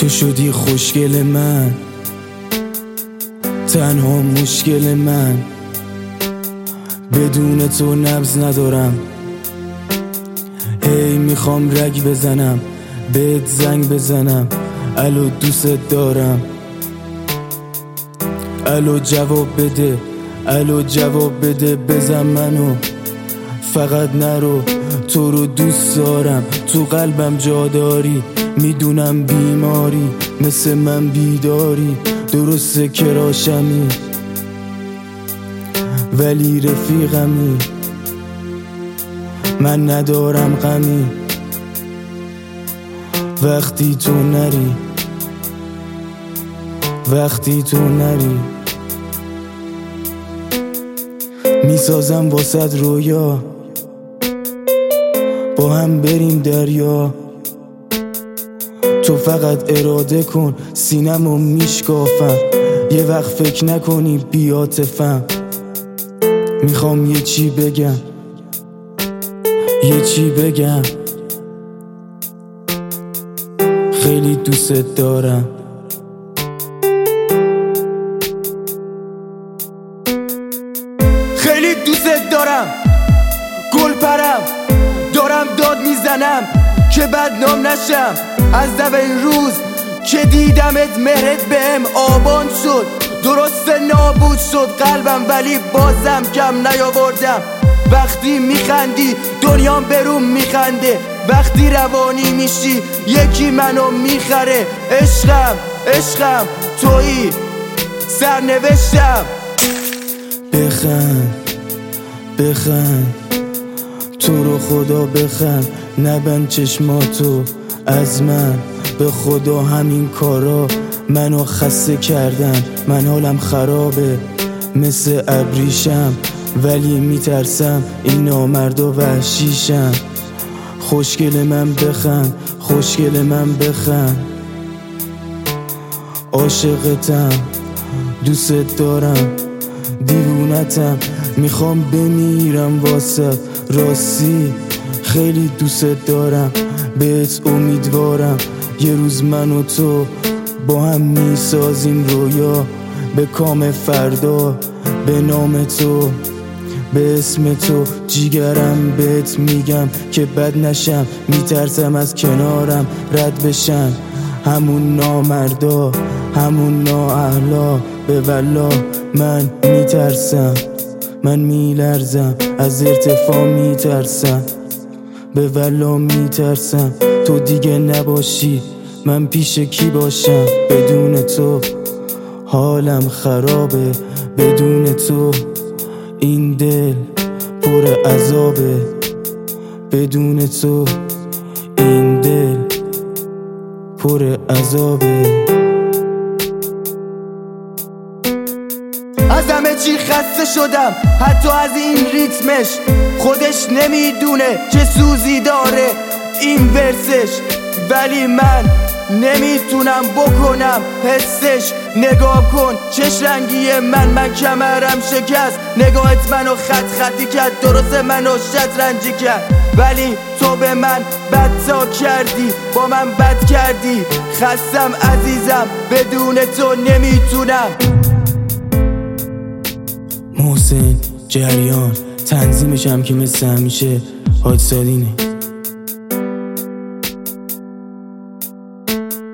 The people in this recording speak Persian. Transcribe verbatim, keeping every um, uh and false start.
تو شدی خوشگل من، تنها مشکل من. بدون تو نبض ندارم، هی میخوام رگ بزنم، بهت زنگ بزنم، الو دوست دارم، الو جواب بده، الو جواب بده، بزن منو، فقط نرو، تو رو دوست دارم، تو قلبم جا داری، میدونم بیماری، مثل من بیداری، درسته که راشمی ولی رفیقمی، من ندارم غمی وقتی تو نری، وقتی تو نری. میسازم واسد رویا، با هم بریم دریا، تو فقط اراده کن، سینمو میشکافم، یه وقت فکر نکنی بیاتفم. میخوام یه چی بگم، یه چی بگم، خیلی دوست دارم. خیلی دوست دارم، گل پرم دارم داد میزنم که بدنام نشم. از اولین روز که دیدمت مهرت بهم آبان شد، درست نابود شد قلبم ولی بازم کم نیاوردم. وقتی میخندی دنیام بروم میخنده، وقتی روانی میشی یکی منو میخره. عشقم عشقم تویی سرنوشتم. بخند بخند تو رو خدا بخند، نبند چشماتو از من، به خدا همین کارا منو خسته کردن. من حالم خرابه مثل ابریشم، ولی میترسم این نامردا وحشیشم. خوشگل من بخند، خوشگل من بخند، عاشقتم، دوست دارم، دیوونتم، میخوام بمیرم واسه. راستی خیلی دوست دارم، بهت امیدوارم یه روز من و تو با هم میسازیم رویا، به کام فردا، به نام تو، به اسم تو. جیگرم بهت میگم که بد نشم، میترسم از کنارم رد بشن همون نامردا، همون نااهلا. به والله من میترسم، من میلرزم، از ارتفاع میترسم، به والله میترسم تو دیگه نباشی، من پیش کی باشم؟ بدون تو حالم خرابه، بدون تو این دل پر عذابه، بدون تو این دل پر عذابه. از همه چی خسته شدم، حتی از این ریتمش، خودش نمیدونه چه سوزی داره این ورسش، ولی من نمیتونم بکنم حسش. نگاه کن چش رنگی من، من کمرم شکست، نگاهت منو خط خطی کرد، درسته منو شطرنجی کرد، ولی تو به من بد تا کردی، با من بد کردی. خستم عزیزم، بدون تو نمیتونم. محسن جریان، تنظیمشم که مثل همیشه حاج سالینه.